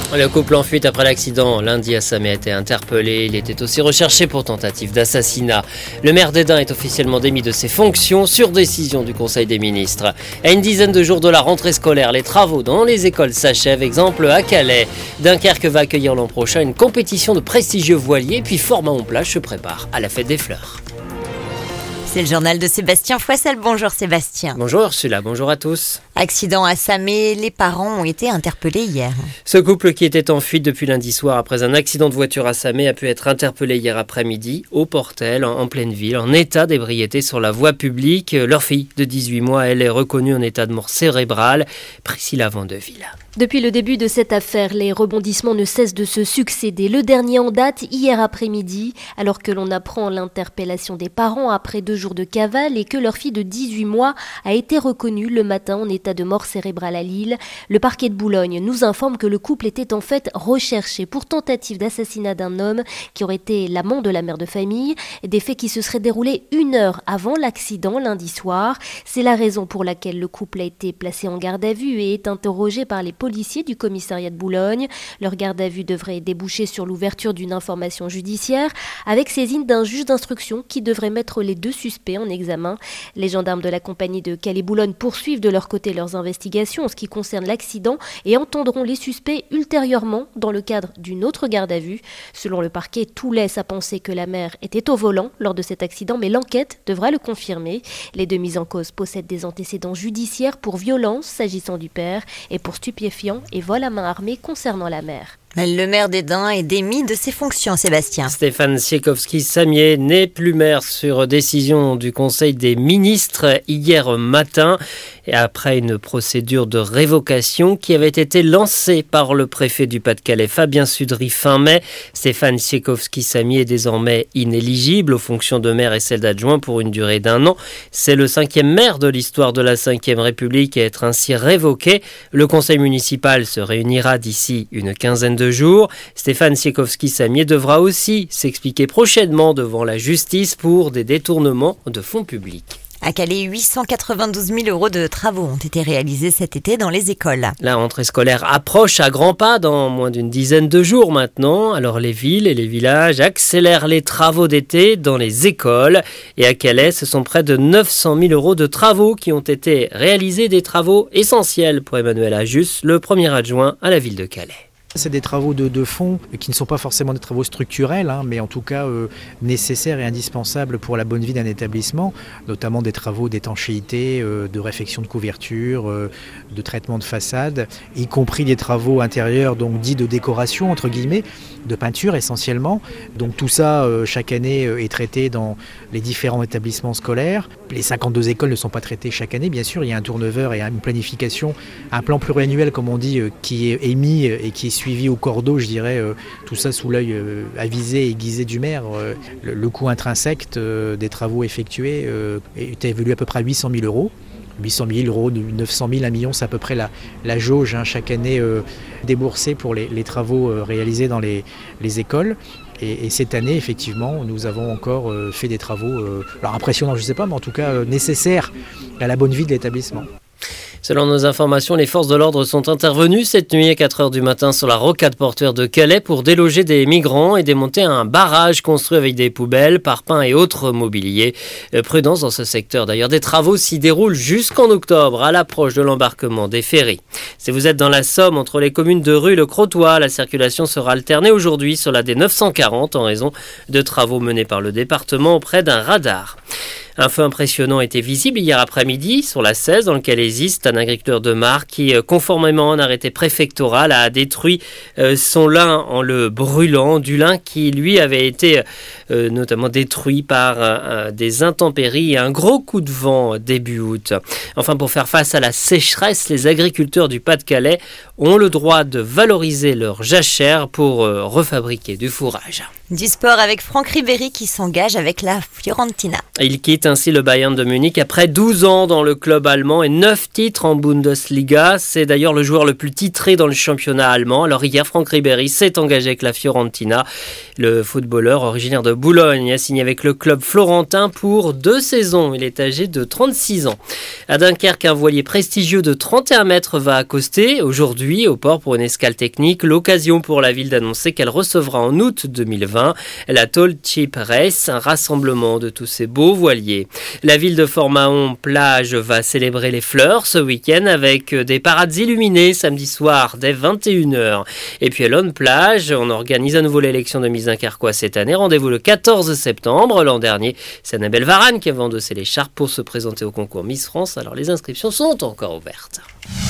Le couple en fuite après l'accident lundi à Samé a été interpellé. Il était aussi recherché pour tentative d'assassinat. Le maire d'Hesdin est officiellement démis de ses fonctions sur décision du Conseil des ministres. À une dizaine de jours de la rentrée scolaire, les travaux dans les écoles s'achèvent. Exemple à Calais. Dunkerque va accueillir l'an prochain une compétition de prestigieux voiliers. Puis Fort-Mahon-Plage se prépare à la fête des fleurs. C'est le journal de Sébastien Fouassel. Bonjour Sébastien. Bonjour Ursula, bonjour à tous. Accident à Samé, les parents ont été interpellés hier. Ce couple qui était en fuite depuis lundi soir après un accident de voiture à Samé a pu être interpellé hier après-midi au Portel, en pleine ville, en état d'ébriété sur la voie publique. Leur fille de 18 mois, elle est reconnue en état de mort cérébrale. Priscilla Vandeville. Depuis le début de cette affaire, les rebondissements ne cessent de se succéder. Le dernier en date, hier après-midi, alors que l'on apprend l'interpellation des parents après 2 jours de cavale et que leur fille de 18 mois a été reconnue le matin en état de mort cérébrale à Lille. Le parquet de Boulogne nous informe que le couple était en fait recherché pour tentative d'assassinat d'un homme qui aurait été l'amant de la mère de famille. Des faits qui se seraient déroulés 1 heure avant l'accident lundi soir. C'est la raison pour laquelle le couple a été placé en garde à vue et est interrogé par les policiers du commissariat de Boulogne. Leur garde à vue devrait déboucher sur l'ouverture d'une information judiciaire avec saisine d'un juge d'instruction qui devrait mettre les 2 suspects en examen. Les gendarmes de la compagnie de Calais-Boulogne poursuivent de leur côté leurs investigations en ce qui concerne l'accident et entendront les suspects ultérieurement dans le cadre d'une autre garde à vue. Selon le parquet, tout laisse à penser que la mère était au volant lors de cet accident, mais l'enquête devra le confirmer. Les 2 mis en cause possèdent des antécédents judiciaires pour violence s'agissant du père et pour stupéfiants et vol à main armée concernant la mère. Le maire d'Hesdin est démis de ses fonctions, Sébastien. Stéphane Siekowski-Samier n'est plus maire sur décision du Conseil des ministres hier matin. Et après une procédure de révocation qui avait été lancée par le préfet du Pas-de-Calais, Fabien Sudry, fin mai, Stéphane Siekowski-Samier est désormais inéligible aux fonctions de maire et celles d'adjoint pour une durée d'1 an. C'est le 5e maire de l'histoire de la Ve République à être ainsi révoqué. Le conseil municipal se réunira d'ici une quinzaine de jours. Stéphane Siekowski-Samier devra aussi s'expliquer prochainement devant la justice pour des détournements de fonds publics. À Calais, 892 000 € de travaux ont été réalisés cet été dans les écoles. La rentrée scolaire approche à grands pas dans moins d'une dizaine de jours maintenant. Alors les villes et les villages accélèrent les travaux d'été dans les écoles. Et à Calais, ce sont près de 900 000 € de travaux qui ont été réalisés, des travaux essentiels pour Emmanuel Ajus, le premier adjoint à la ville de Calais. C'est des travaux de fond qui ne sont pas forcément des travaux structurels, mais en tout cas nécessaires et indispensables pour la bonne vie d'un établissement, notamment des travaux d'étanchéité, de réfection de couverture, de traitement de façade, y compris des travaux intérieurs, donc dits de décoration, entre guillemets, de peinture essentiellement. Donc tout ça, chaque année, est traité dans les différents établissements scolaires. Les 52 écoles ne sont pas traitées chaque année, bien sûr, il y a un turnover et une planification, un plan pluriannuel, comme on dit, qui est émis et qui est suivi au cordeau, je dirais, tout ça sous l'œil avisé et aiguisé du maire. Le coût intrinsèque des travaux effectués est évalué à peu près à 800 000 €. 800 000 €, 900 000, 1 million, c'est à peu près la jauge chaque année déboursée pour les travaux réalisés dans les écoles. Et cette année, effectivement, nous avons encore fait des travaux, alors impressionnants, je ne sais pas, mais en tout cas nécessaires à la bonne vie de l'établissement. Selon nos informations, les forces de l'ordre sont intervenues cette nuit à 4h du matin sur la rocade portuaire de Calais pour déloger des migrants et démonter un barrage construit avec des poubelles, parpaings et autres mobiliers. Prudence dans ce secteur. D'ailleurs, des travaux s'y déroulent jusqu'en octobre à l'approche de l'embarquement des ferries. Si vous êtes dans la Somme, entre les communes de Rue et le Crotoy, la circulation sera alternée aujourd'hui sur la D940 en raison de travaux menés par le département auprès d'un radar. Un feu impressionnant était visible hier après-midi sur la 16 dans le Calaisis. C'est un agriculteur de Marc qui, conformément à un arrêté préfectoral, a détruit son lin en le brûlant. Du lin qui, lui, avait été notamment détruit par des intempéries et un gros coup de vent début août. Enfin, pour faire face à la sécheresse, les agriculteurs du Pas-de-Calais ont le droit de valoriser leur jachère pour refabriquer du fourrage. Du sport avec Franck Ribéry qui s'engage avec la Fiorentina. Il quitte ainsi le Bayern de Munich après 12 ans dans le club allemand et 9 titres en Bundesliga. C'est d'ailleurs le joueur le plus titré dans le championnat allemand. Alors hier, Franck Ribéry s'est engagé avec la Fiorentina. Le footballeur originaire de Boulogne a signé avec le club florentin pour 2 saisons. Il est âgé de 36 ans. À Dunkerque, un voilier prestigieux de 31 mètres va accoster aujourd'hui au port pour une escale technique. L'occasion pour la ville d'annoncer qu'elle recevra en août 2020 la Tall Ship Race, un rassemblement de tous ces beaux voiliers. La ville de Fort-Mahon-Plage va célébrer les fleurs ce week-end avec des parades illuminées samedi soir dès 21h. Et puis à Lonne-Plage, on organise à nouveau l'élection de Miss Dunkerquois cette année. Rendez-vous le 14 septembre. L'an dernier, c'est Annabelle Varane qui a endossé l'écharpe pour se présenter au concours Miss France. Alors les inscriptions sont encore ouvertes.